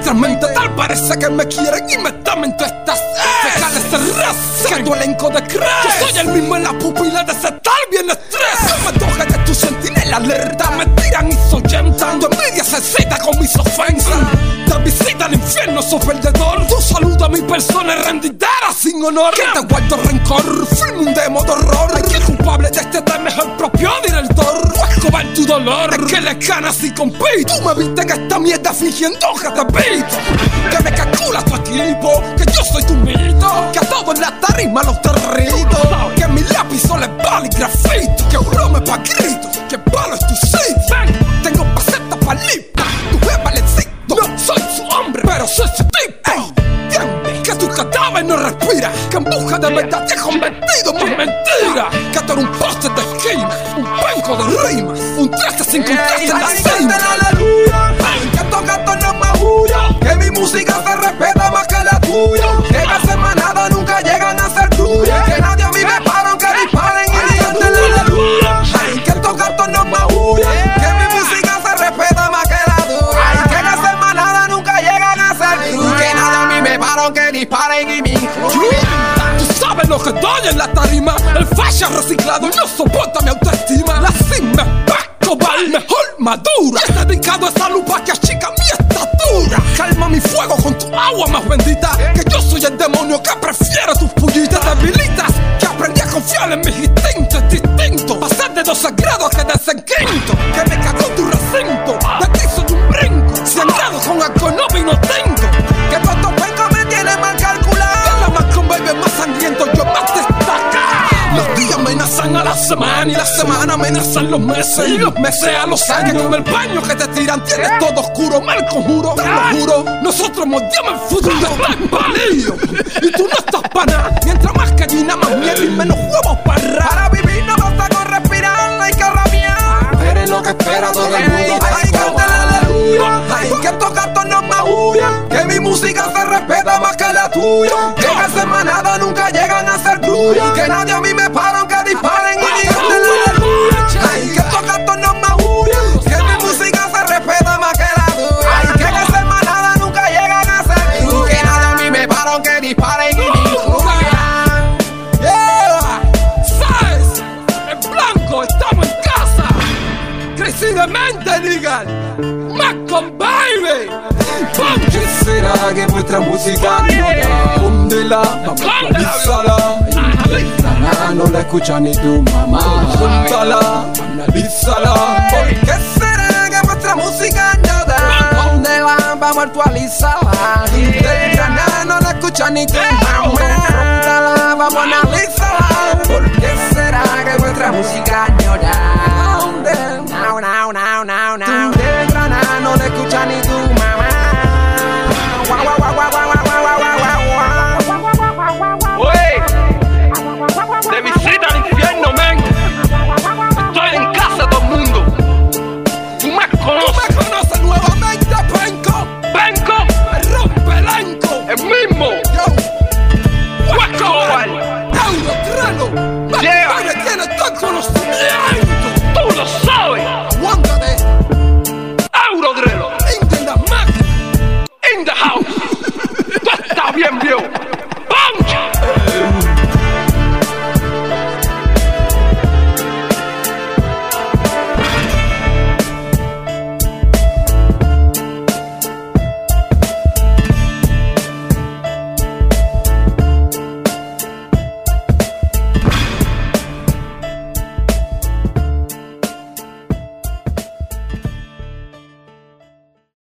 nuestra mente tal parece que me quieren y me tamen todas estas fecales de raza que tu elenco de crack. Yo soy el mismo en la pupila de ese tal bien estrés. No me toques de tu sentinela alerta, me tiran y soyentan. Tu envidia se cita con mis ofensas, te visita el infierno, sos perdedor. Tu saludo a mi persona es rendidera sin honor. Que te guardo rencor, filme un demo de horror. Aquí el culpable de este tema es el propio director. O escobar tu dolor, es que le ganas y compito. Tú me viste en esta mierda fingiendo que te pito, que me calcula tu equipo, que yo soy tu mito, que a todos en la tarima los territos, que mi lápiz solo es bala y grafito, que brome pa' gritos, que palo es tu sitio. Tengo pacetas pa' lipa, tu jefa le cito. No soy su hombre, pero soy su tipo. Entiende que tu cadáver no respira, que en busca de verdad te he convertido por mentira. Que tú eres un poste de esquina, un banco de rimas, un traste sin contraste en la cima. Que estos gatos no maullan, que mi música se respeta más que la tuya, que las semanadas nunca llegan a ser tuyas, que nadie a mí me para aunque disparen y digan aleluya. Ay, que estos gatos no maullan, que mi música se respeta más que la tuya, ay, que las semanadas nunca llegan a ser tuyas, que nadie a mí me para aunque disparen y me incluyan. Tú sabes lo que doy en la tarima, el facha reciclado no soporta mi autoestima. La cima va el mejor madura, he dedicado esa lupa que achica mi estatura. Calma mi fuego con tu agua más bendita, que yo soy el demonio que prefiere tus pullitas. Debilitas, que aprendí a confiar en mis instintos. Es distinto, pasar de 12 grados que desenquinto, que me cagó tu recinto, de ti soy un brinco, 100 grados con alcohol no vino tinto. Que todos estos pencos me tienen mal calculado, que la más con baby más sangriento, yo más destaca. Los días amenazan a la semana y la semana amenazan los meses y los meses a los años. Que con el baño que te tiran tienes todo oscuro, mal conjuro, te lo juro. Nosotros moldeamos el futuro, estás palillo y tú no estás para nada. Mientras más gallina, más miedo y menos huevos para vivir no basta con respirar, hay que rabiar. Pero es lo que espera todo el mundo. Ay, cántale aleluya. Ay, que estos gatos no maullan, que mi música se respeta más que la tuya, que las semanadas nunca llegan a ser tuyas, que nadie a mí me para aunque disparen y digan aleluya. Ay, que estos gatos no maullan, que mi música se respeta más que la tuya, ay, que las semanadas nunca llegan a ser tuyas, que nadie a mí me para aunque disparen y me incluyan. Yeah, ¿sabes? En blanco estamos en casa, crecidamente digan Macon Baby. ¿Por qué será que nuestra música no da? Póndela, vamos a actualizarla. No la escucha ni tu mamá. Póntala, analízala. ¿Por qué será que nuestra música no da? Póndela, vamos a actualizarla. No la escucha ni tu mamá.